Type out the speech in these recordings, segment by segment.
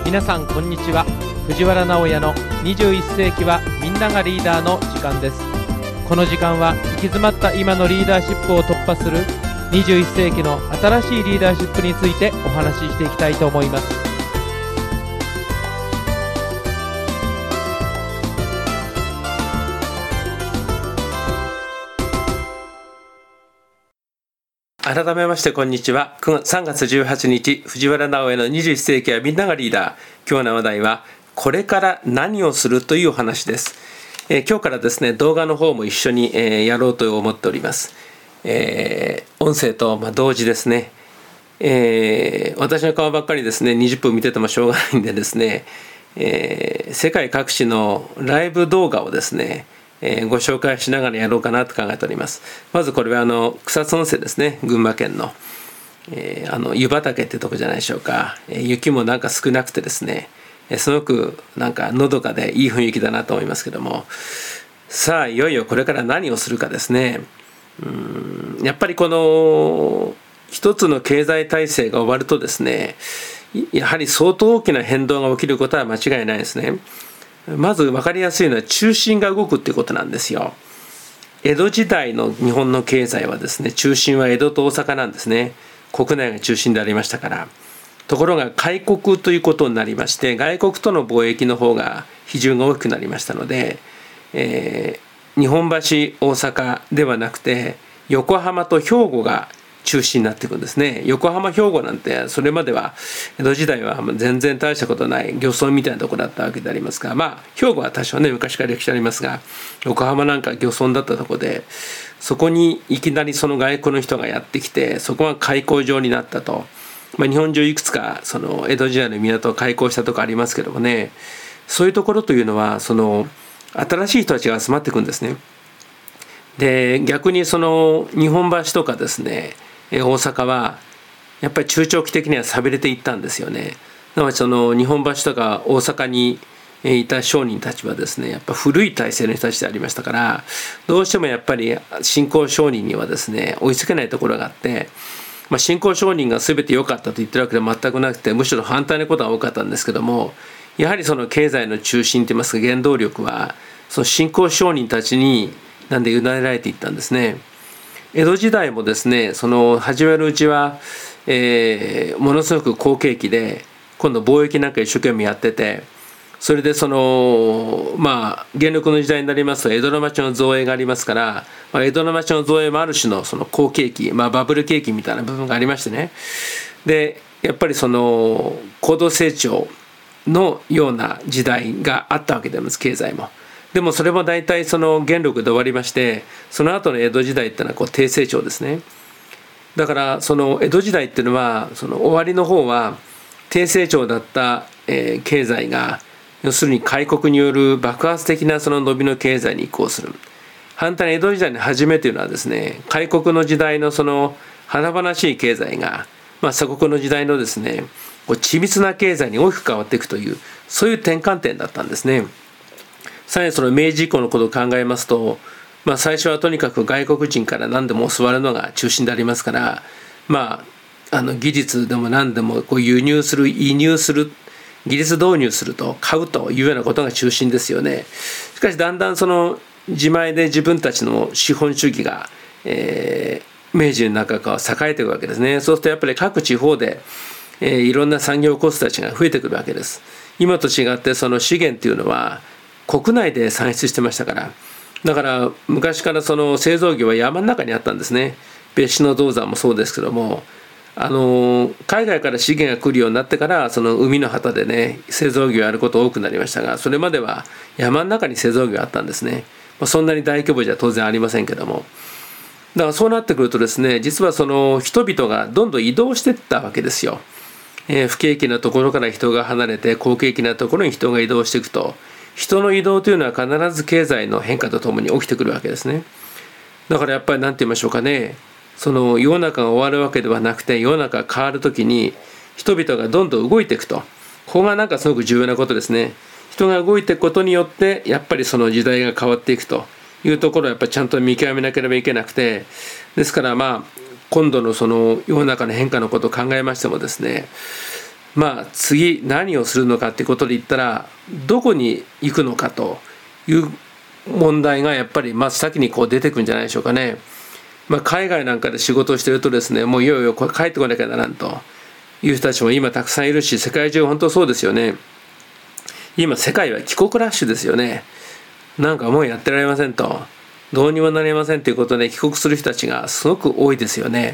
皆さんこんにちは。藤原直哉の21世紀はみんながリーダーの時間です。この時間は行き詰まった今のリーダーシップを突破する21世紀の新しいリーダーシップについてお話ししていきたいと思います。 改めましてこんにちは。3月18日、藤原直哉の21世紀はみんながリーダー。今日の話題はこれから何をするというお話です。今日からですね、動画の方も一緒に、やろうと思っております。音声と、同時ですね。私の顔ばっかりですね、20分見ててもしょうがないんでですね、世界各地のライブ動画をですね、ご紹介しながらやろうかなと考えております。まずこれは草津温泉ですね、群馬県の、湯畑ってとこじゃないでしょうか。雪もなんか少なくてですね、すごくなんかのどかでいい雰囲気だなと思いますけども、さあいよいよこれから何をするかですね。やっぱりこの一つの経済体制が終わるとですね、やはり相当大きな変動が起きることは間違いないですね。まず分かりやすいのは中心が動くっていうことなんですよ。江戸時代の日本の経済はですね、中心は江戸と大阪なんですね。国内が中心でありましたから。ところが開国ということになりまして、外国との貿易の方が比重が大きくなりましたので、日本橋大阪ではなくて横浜と兵庫が中心になっていくんですね。横浜兵庫なんてそれまでは江戸時代は全然大したことない漁村みたいなところだったわけでありますが、兵庫は多少ね昔から歴史ありますが、横浜なんか漁村だったところで、そこにいきなりその外国の人がやってきて、そこが開港場になったと。日本中いくつかその江戸時代の港を開港したとこありますけどもね、そういうところというのはその新しい人たちが集まってくるんですね。で逆にその日本橋とかですね、大阪はやっぱり中長期的には寂れていったんですよね。なのでその日本橋とか大阪にいた商人たちはですね、やっぱ古い体制の人たちでありましたから、どうしてもやっぱり新興商人にはですね追いつけないところがあって、新興商人が全て良かったと言ってるわけでは全くなくて、むしろ反対のことが多かったんですけども、やはりその経済の中心といいますか原動力はその新興商人たちになんで委ねられていったんですね。江戸時代もですね、その始めるうちは、ものすごく好景気で、今度貿易なんか一生懸命やってて、それでその元禄の時代になりますと江戸の町の造営がありますから、江戸の町の造営もある種のその好景気、バブル景気みたいな部分がありましてね。でやっぱりその高度成長のような時代があったわけであります、経済も。でもそれも大体その元禄で終わりまして、その後の江戸時代っていうのは低成長ですね。だからその江戸時代っていうのはその終わりの方は低成長だった、経済が要するに開国による爆発的なその伸びの経済に移行する。反対に江戸時代の初めというのはですね、開国の時代のその華々しい経済が、鎖国の時代のですね緻密な経済に大きく変わっていくという、そういう転換点だったんですね。さらにその明治以降のことを考えますと、最初はとにかく外国人から何でも教わるのが中心でありますから、技術でも何でも輸入する移入する技術導入すると買うというようなことが中心ですよね。しかしだんだんその自前で自分たちの資本主義が、明治の中から栄えていくわけですね。そうするとやっぱり各地方で、いろんな産業を起こす人たちが増えてくるわけです。今と違ってその資源っていうのは国内で産出してましたから、だから昔からその製造業は山の中にあったんですね。別紙の銅山もそうですけども、海外から資源が来るようになってからその海の旗でね製造業やること多くなりましたが、それまでは山の中に製造業あったんですね。そんなに大規模じゃ当然ありませんけども、だからそうなってくるとですね、実はその人々がどんどん移動していったわけですよ。不景気なところから人が離れて好景気なところに人が移動していくと、人の移動というのは必ず経済の変化とともに起きてくるわけですね。だからやっぱり何て言いましょうかね、その世の中が終わるわけではなくて、世の中が変わるときに人々がどんどん動いていくと、ここがなんかすごく重要なことですね。人が動いていくことによってやっぱりその時代が変わっていくというところをやっぱりちゃんと見極めなければいけなくて、ですから今度のその世の中の変化のことを考えましてもですね、 次何をするのかっていうことで言ったら、どこに行くのかという問題がやっぱり先に出てくるんじゃないでしょうかね。海外なんかで仕事をしているとですね、もういよいよ帰ってこなきゃならんという人たちも今たくさんいるし、世界中本当そうですよね。今世界は帰国ラッシュですよね。なんかもうやってられませんと、どうにもなりませんということで帰国する人たちがすごく多いですよね。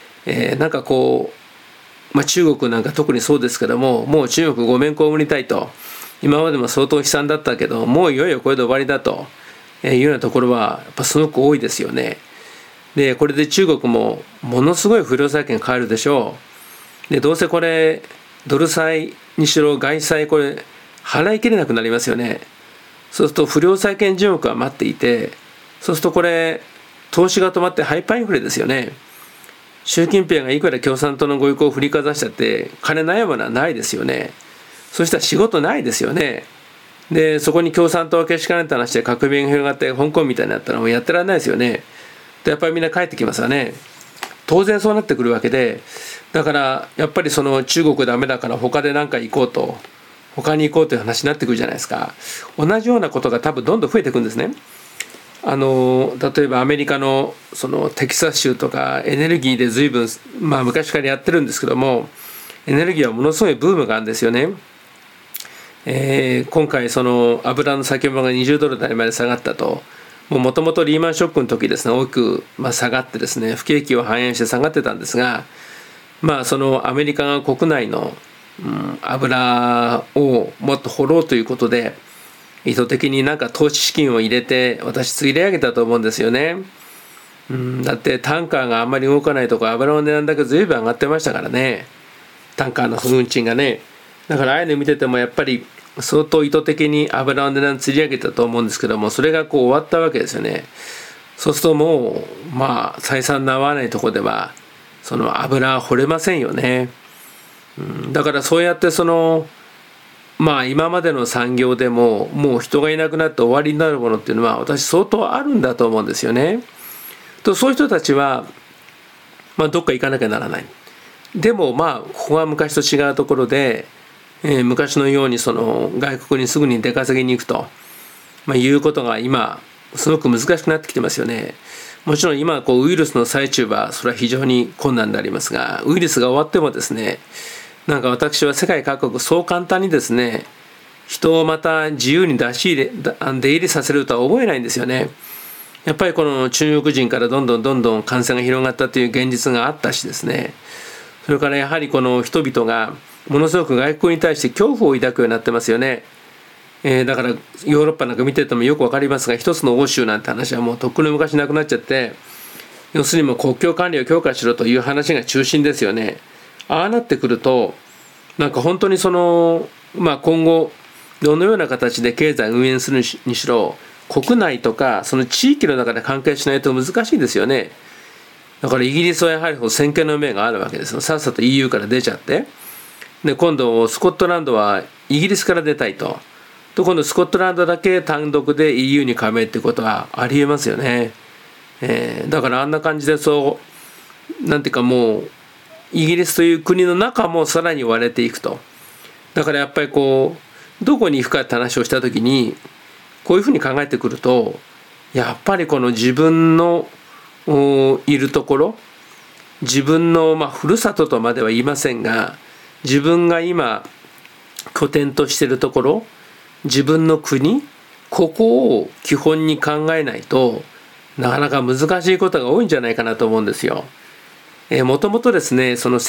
中国なんか特にそうですけども、もう中国ごめんこむりたいと、今までも相当悲惨だったけど、もういよいよこれで終わりだというようなところはやっぱすごく多いですよね。でこれで中国もものすごい不良債権変えるでしょう。でどうせこれドル債にしろ外債これ払いきれなくなりますよね。そうすると不良債権順目が待っていて、そうするとこれ投資が止まってハイパーインフレですよね。習近平がいくら共産党のご意向を振りかざしたって金ないものはないですよね。そしたら仕事ないですよね。でそこに共産党はけしからんって話で革命が広がって香港みたいになったらもうやってられないですよね。でやっぱりみんな帰ってきますよね。当然そうなってくるわけで、だからやっぱりその中国ダメだから他で何か行こうと、他に行こうという話になってくるじゃないですか。同じようなことが多分どんどん増えていくんですね。例えばアメリカのそのテキサス州とかエネルギーで随分昔からやってるんですけども、エネルギーはものすごいブームがあるんですよね。今回その油の先物が20ドル台まで下がったと。もともとリーマンショックの時ですね、大きく下がってですね、不景気を反映して下がってたんですが、そのアメリカが国内の、油をもっと掘ろうということで意図的になんか投資資金を入れて私つり上げたと思うんですよね。だってタンカーがあんまり動かないとこ油の値段だけ随分上がってましたからね、タンカーの運賃がね。だからああいうの見ててもやっぱり相当意図的に油の値段釣り上げたと思うんですけども、それが終わったわけですよね。そうするともう採算の合わないところではその油は掘れませんよね。だからそうやってその今までの産業でももう人がいなくなって終わりになるものっていうのは私相当あるんだと思うんですよね。とそういう人たちはどっか行かなきゃならない。でもここは昔と違うところで、昔のようにその外国にすぐに出稼ぎに行くと、いうことが今すごく難しくなってきてますよね。もちろん今ウイルスの最中はそれは非常に困難でありますが、ウイルスが終わってもですね、なんか私は世界各国そう簡単にですね人をまた自由に出入りさせるとは思えないんですよね。やっぱりこの中国人からどんどん感染が広がったという現実があったしですね、それからやはりこの人々がものすごく外国に対して恐怖を抱くようになってますよね。だからヨーロッパなんか見ててもよくわかりますが、一つの欧州なんて話はもうとっくの昔なくなっちゃって、要するにもう国境管理を強化しろという話が中心ですよね。ああなってくるとなんか本当にその今後どのような形で経済運営するにしろ国内とかその地域の中で関係しないと難しいですよね。だからイギリスはやはり先見の明があるわけですよ。さっさと EU から出ちゃって、で今度スコットランドはイギリスから出たいと。今度スコットランドだけ単独で EU に加盟ってことはありえますよね。だからあんな感じでなんていうかもうイギリスという国の中もさらに割れていくと。だからやっぱりどこに行くかって話をした時にこういうふうに考えてくると、やっぱりこの自分のいるところ、自分のふるさととまでは言いませんが、自分が今拠点としているところ、自分の国、ここを基本に考えないとなかなか難しいことが多いんじゃないかなと思うんですよ。もともとですね、その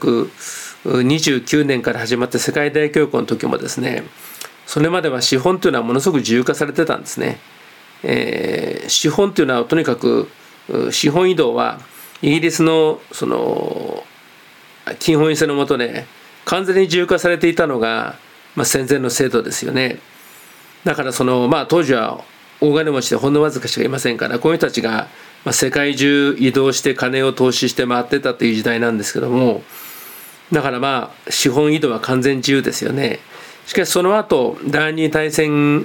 1929年から始まった世界大恐慌の時もですね、それまでは資本というのはものすごく自由化されてたんですね。資本というのはとにかく資本移動はイギリスのその金本位制の下で完全に自由化されていたのが、戦前の制度ですよね。だから当時は大金持ちでほんのわずかしかいませんから、こういう人たちが世界中移動して金を投資して回ってたという時代なんですけども、だから資本移動は完全自由ですよね。しかしその後第二次大戦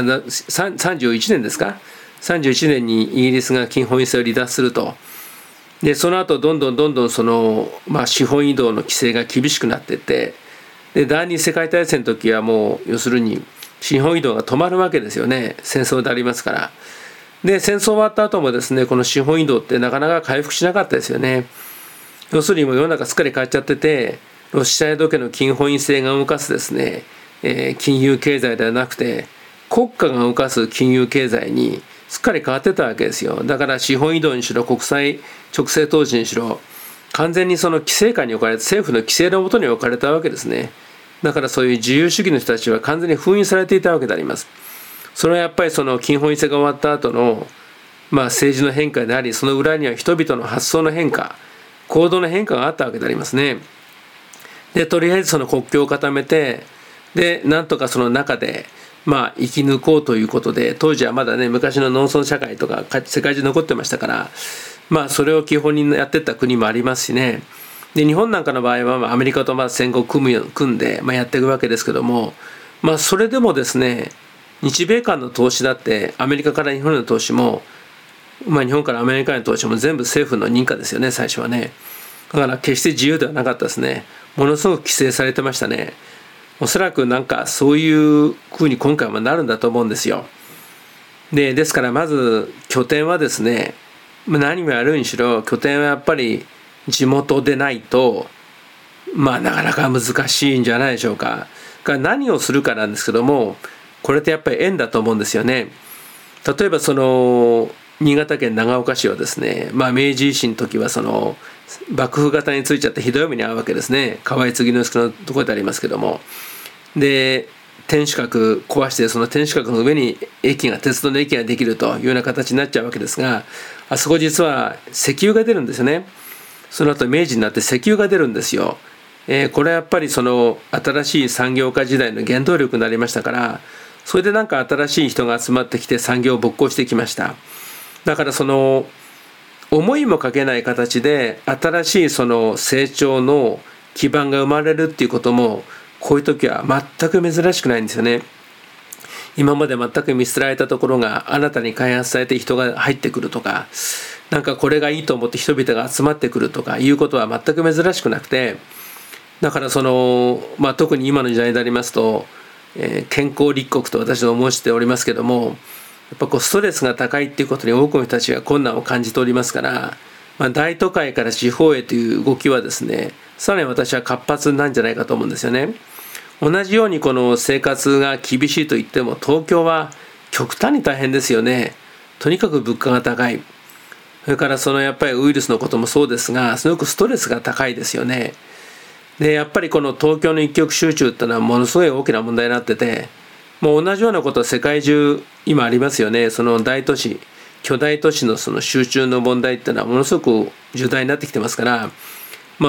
31年ですか、31年にイギリスが金本位制を離脱すると。 でその後どんどんその、資本移動の規制が厳しくなっていって、で第二次世界大戦の時はもう要するに資本移動が止まるわけですよね、戦争でありますから。で戦争終わった後もですね、この資本移動ってなかなか回復しなかったですよね。要するにもう世の中すっかり変わっちゃってて、ロシアへけの金本位制が動かすですね、金融経済ではなくて国家が動かす金融経済にすっかり変わってたわけですよ。だから資本移動にしろ国際直接投資にしろ完全にその規制下に置かれて、政府の規制の下に置かれたわけですね。だからそういう自由主義の人たちは完全に封印されていたわけであります。それはやっぱりその金本位制が終わった後の政治の変化であり、その裏には人々の発想の変化、行動の変化があったわけでありますね。でとりあえずその国境を固めて、でなんとかその中で生き抜こうということで、当時はまだね昔の農村社会とか世界中残ってましたから、それを基本にやってった国もありますしね。で日本なんかの場合はアメリカと戦後組んでやっていくわけですけども、それでもですね、日米間の投資だってアメリカから日本への投資も、日本からアメリカへの投資も全部政府の認可ですよね、最初はね。だから決して自由ではなかったですね。ものすごく規制されてましたね。おそらくなんかそういう風に今回もなるんだと思うんですよ。ですからまず拠点はですね、何もやるにしろ拠点はやっぱり地元でないとなかなか難しいんじゃないでしょうか。何をするかなんですけども、これってやっぱり縁だと思うんですよね。例えばその新潟県長岡市はですね、明治維新の時はその幕府方についちゃってひどい目に遭うわけですね。河合継之助のところでありますけども、で天守閣壊して、その天守閣の上に鉄道の駅ができるというような形になっちゃうわけですが、あそこ実は石油が出るんですよね。その後明治になって石油が出るんですよ。これはやっぱりその新しい産業化時代の原動力になりましたから、それでなんか新しい人が集まってきて産業を勃興してきました。だからその思いもかけない形で新しいその成長の基盤が生まれるっていうことも、こういう時は全く珍しくないんですよね。今まで全く見捨てられたところが新たに開発されて人が入ってくるとか、なんかこれがいいと思って人々が集まってくるとかいうことは全く珍しくなくて、だからその、特に今の時代でありますと、健康立国と私は申しておりますけども、やっぱストレスが高いっていうことに多くの人たちが困難を感じておりますから、大都会から地方へという動きはですね、さらに私は活発なんじゃないかと思うんですよね。同じようにこの生活が厳しいといっても、東京は極端に大変ですよね。とにかく物価が高い。それからそのやっぱりウイルスのこともそうですが、すごくストレスが高いですよね。でやっぱりこの東京の一極集中っていうのはものすごい大きな問題になってて、もう同じようなことは世界中今ありますよね。その大都市、巨大都市のその集中の問題っていうのはものすごく重大になってきてますから、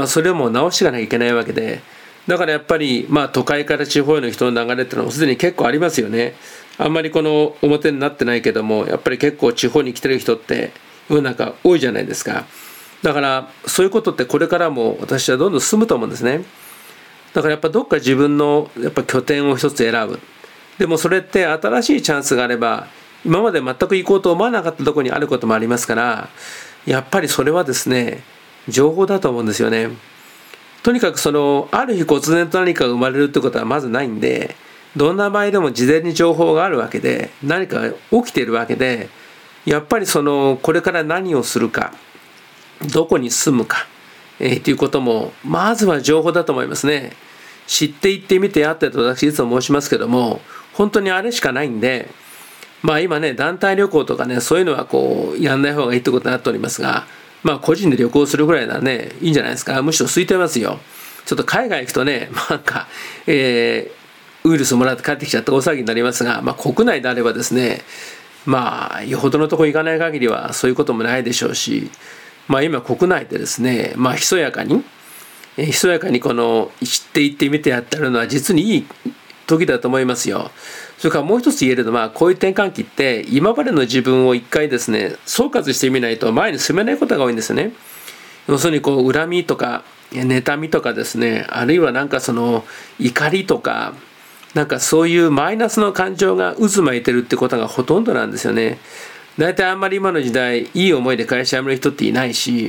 それをもう直していかなきゃいけないわけで、だからやっぱり都会から地方への人の流れっていうのはすでに結構ありますよね。あんまりこの表になってないけども、やっぱり結構地方に来てる人って世の中多いじゃないですか。だからそういうことってこれからも私はどんどん進むと思うんですね。だからやっぱどっか自分のやっぱ拠点を一つ選ぶ。でもそれって新しいチャンスがあれば、今まで全く行こうと思わなかったところにあることもありますから、やっぱりそれはですね、情報だと思うんですよね。とにかくそのある日忽然と何かが生まれるってことはまずないんで、どんな場合でも事前に情報があるわけで、何かが起きているわけで、やっぱりそのこれから何をするか、どこに住むか、ということもまずは情報だと思いますね。知っていってみてやってと私いつも申しますけども、本当にあれしかないんで、今ね団体旅行とかね、そういうのはこうやんない方がいいってことになっておりますが、個人で旅行するぐらいならねいいんじゃないですか。むしろ空いてますよ。ちょっと海外行くとねウイルスもらって帰ってきちゃって大騒ぎになりますが、国内であればですね、よほどのとこ行かない限りはそういうこともないでしょうし、今国内でですね、ひそやかにこの知っていってみてやってるのは実にいい時だと思いますよ。それからもう一つ言えるのは、こういう転換期って今までの自分を一回ですね総括してみないと前に進めないことが多いんですよね。要するにこう恨みとか妬みとかですね、あるいはなんかその怒りとか、なんかそういうマイナスの感情が渦巻いてるってことがほとんどなんですよね。だいたいあんまり今の時代いい思いで会社辞める人っていないし、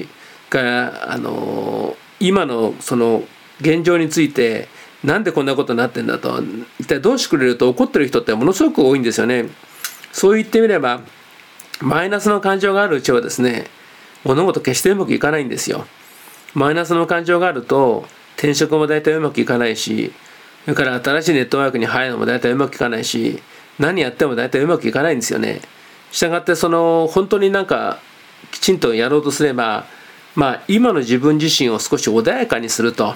が今のその現状についてなんでこんなことになってんだと、一体どうしてくれると怒ってる人ってものすごく多いんですよね。そう言ってみればマイナスの感情があるうちはですね、物事決してうまくいかないんですよ。マイナスの感情があると転職も大体うまくいかないし、それから新しいネットワークに入るのも大体うまくいかないし、何やっても大体うまくいかないんですよね。したがって本当にきちんとやろうとすれば、今の自分自身を少し穏やかにすると、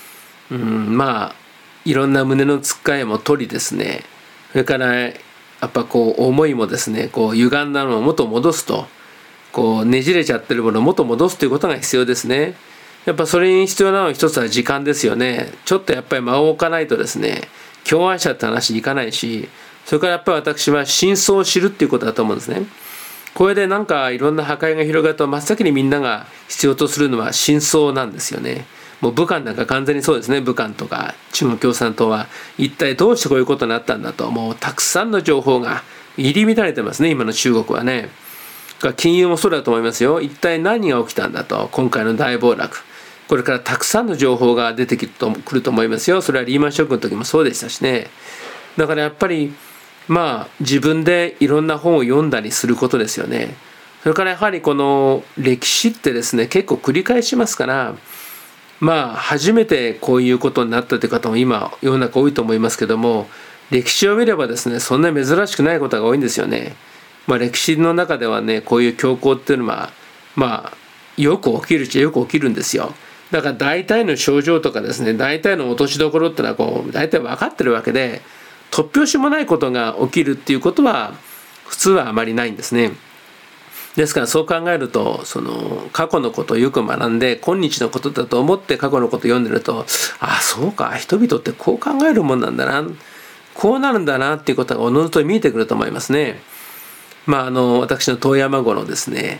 いろんな胸のつっかえも取りですね、それからやっぱ思いもですね、歪んだのを元戻すと、ねじれちゃってるものを元戻すということが必要ですね。やっぱそれに必要なのは一つは時間ですよね。ちょっとやっぱり間を置かないとですね、共愛者って話にいかないし、それからやっぱり私は真相を知るっていうことだと思うんですね。これでいろんな破壊が広がると真っ先にみんなが必要とするのは真相なんですよね。もう武漢なんか完全にそうですね。武漢とか中国共産党は一体どうしてこういうことになったんだと、もうたくさんの情報が入り乱れてますね、今の中国はね。金融もそうだと思いますよ。一体何が起きたんだと、今回の大暴落。これからたくさんの情報が出てくると思いますよ。それはリーマンショックの時もそうでしたしね。だからやっぱり自分でいろんな本を読んだりすることですよね。それからやはりこの歴史ってですね、結構繰り返しますから、初めてこういうことになったという方も今世の中多いと思いますけども、歴史を見ればですね、そんな珍しくないことが多いんですよね。歴史の中ではね、こういう恐慌っていうのはよく起きるっちゃよく起きるんですよ。だから大体の症状とかですね、大体の落としどころっていうのは大体分かってるわけで、突拍子もないことが起きるっていうことは普通はあまりないんですね。ですからそう考えると、過去のことをよく学んで今日のことだと思って過去のことを読んでると、そうか、人々ってこう考えるもんなんだな、こうなるんだなっていうことがおのずと見えてくると思いますね。私の遠山郷のですね、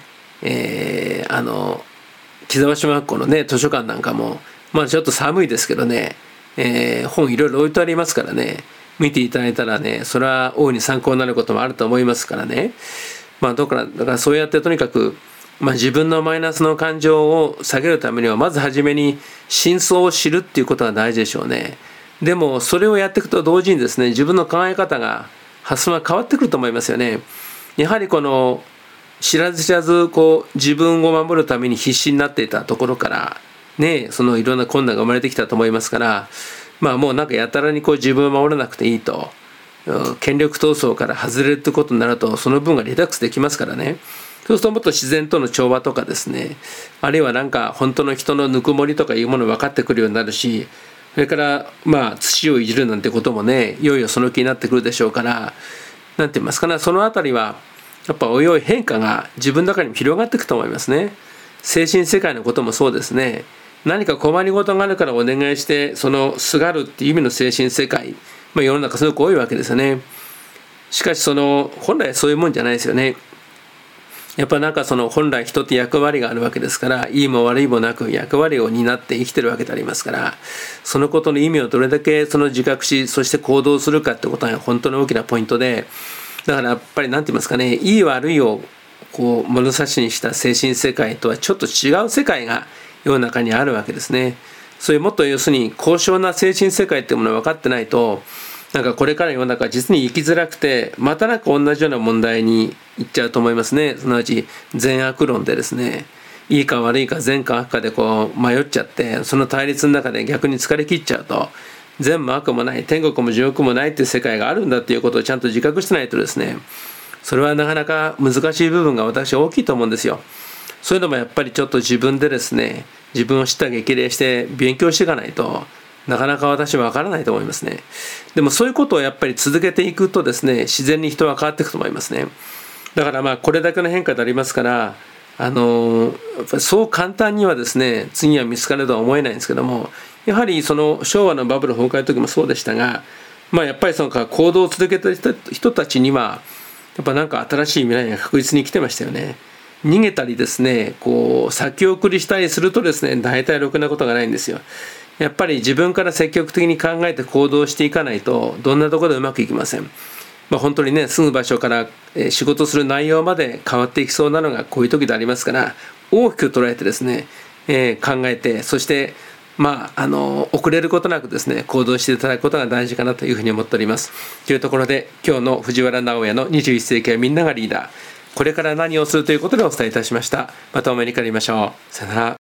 木沢小学校のね図書館なんかもちょっと寒いですけどね、本いろいろ置いてありますからね、見ていただいたらね、それは大いに参考になることもあると思いますからね。だからそうやってとにかく、自分のマイナスの感情を下げるためにはまず初めに真相を知るっていうことが大事でしょうね。でもそれをやっていくと同時にですね、自分の考え方が発想が変わってくると思いますよね。やはり知らず知らず自分を守るために必死になっていたところからね、いろんな困難が生まれてきたと思いますから、もうやたらに自分を守らなくていいと、権力闘争から外れるってことになるとその分がリラックスできますからね。そうするともっと自然との調和とかですね、あるいは本当の人のぬくもりとかいうもの分かってくるようになるし、それから土をいじるなんてこともね、いよいよその気になってくるでしょうから、なんて言いますかね、そのあたりはやっぱおいおい変化が自分の中にも広がっていくと思いますね。精神世界のこともそうですね。何か困りごとがあるからお願いしてすがるっていう意味の精神世界、世の中すごく多いわけですよね。しかし本来そういうもんじゃないですよね。やっぱ本来人って役割があるわけですから、いいも悪いもなく役割を担って生きてるわけでありますから、そのことの意味をどれだけ自覚し、そして行動するかってことが本当に大きなポイントで、だからやっぱりなんて言いますかね、いい悪いを物差しにした精神世界とはちょっと違う世界が世の中にあるわけですね。そういうもっと要するに高尚な精神世界っていうものを分かってないと、これからの世の中は実に生きづらくて、また同じような問題に行っちゃうと思いますね。すなわち善悪論でですね、いいか悪いか善か悪かで迷っちゃって、その対立の中で逆に疲れ切っちゃうと、善も悪もない、天国も地獄もないっていう世界があるんだっていうことをちゃんと自覚してないとですね、それはなかなか難しい部分が私は大きいと思うんですよ。そういうのもやっぱりちょっと自分でですね、自分を知った激励して勉強していかないとなかなか私は分からないと思いますね。でもそういうことをやっぱり続けていくとですね、自然に人は変わっていくと思いますね。だからこれだけの変化でありますから、やっぱりそう簡単にはですね、次は見つかるとは思えないんですけども、やはり昭和のバブル崩壊の時もそうでしたが、やっぱり行動を続けていた人たちにはやっぱ新しい未来が確実に来てましたよね。逃げたりですね、先送りしたりするとですね、大体ろくなことがないんですよ。やっぱり自分から積極的に考えて行動していかないとどんなところでうまくいきません。本当にね、住む場所から仕事する内容まで変わっていきそうなのがこういう時でありますから、大きく捉えてですね、 考えて、そして遅れることなくですね、行動していただくことが大事かなというふうに思っております。というところで、今日の藤原直哉の21世紀はみんながリーダー、これから何をするということでお伝えいたしました。またお目にかかりましょう。さよなら。